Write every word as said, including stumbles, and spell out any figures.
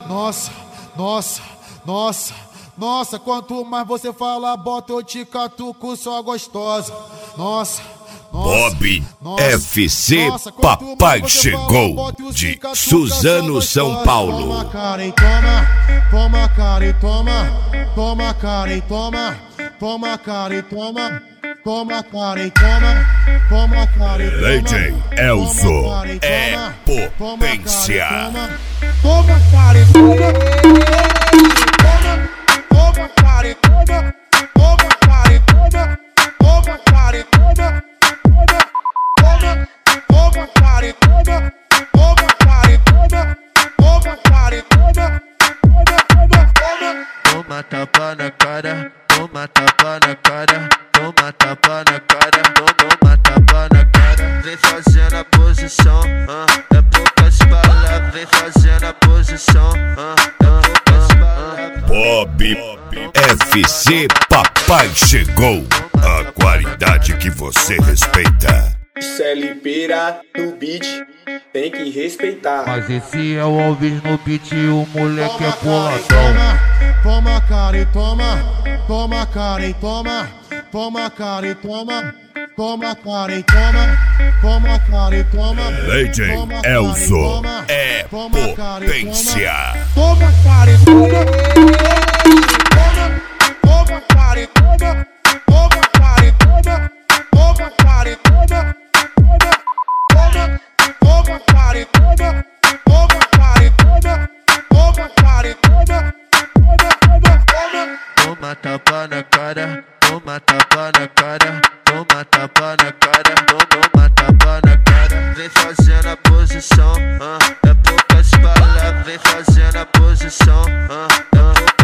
Nossa, nossa, nossa, nossa, quanto mais você fala, bota eu te catuco, só gostosa. Nossa, nossa, Bob nossa, F C nossa, Papai Chegou, de Suzano, São Paulo. Toma cara e toma, toma cara e toma, toma cara e toma, toma cara e toma, toma cara e toma, toma cara e toma. Lady Elzo é potência. Toma cara e toma, toma cara e toma, toma cara e toma, toma cara e toma, toma cara e toma, toma cara e toma, toma cara e toma, toma tapa na cara, toma tapa na cara, toma tapa na cara, toma tapa na cara. Vem fazendo a posição, ah, é poucas palavras. Vem fazendo a posição, ah, é poucas palavras. Bob F C Papai Chegou, a qualidade que você respeita. C L Pera no beat, tem que respeitar. Mas esse é o Alves no beat, o moleque é boladão. Toma cara e toma, toma cara e toma, toma cara e toma, toma cara e toma, toma cara e toma. Lady Elzo é potência. Toma cara e toma, toma cara e toma, toma cara e toma, toma cara e toma, toma cara e toma, toma cara e toma, toma cara e toma. Toma tapa na cara, toma tapa na cara, toma tapa na cara, toma tapa na cara. Vem fazendo a posição, ah, é poucas palavras. Vem fazendo a posição, ah, é poucas